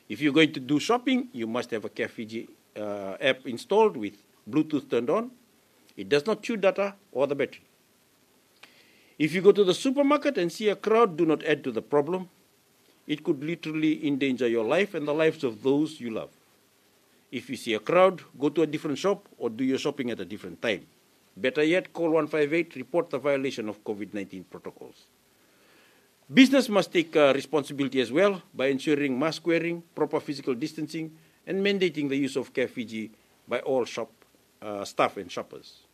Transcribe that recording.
If you're going to do shopping, you must have a CareFiji app installed with Bluetooth turned on. It does not chew data or the battery. If you go to the supermarket and see a crowd, do not add to the problem. It could literally endanger your life and the lives of those you love. If you see a crowd, go to a different shop or do your shopping at a different time. Better yet, call 158, report the violation of COVID-19 protocols. Business must take responsibility as well by ensuring mask wearing, proper physical distancing, and mandating the use of CareFiji by all shop staff and shoppers.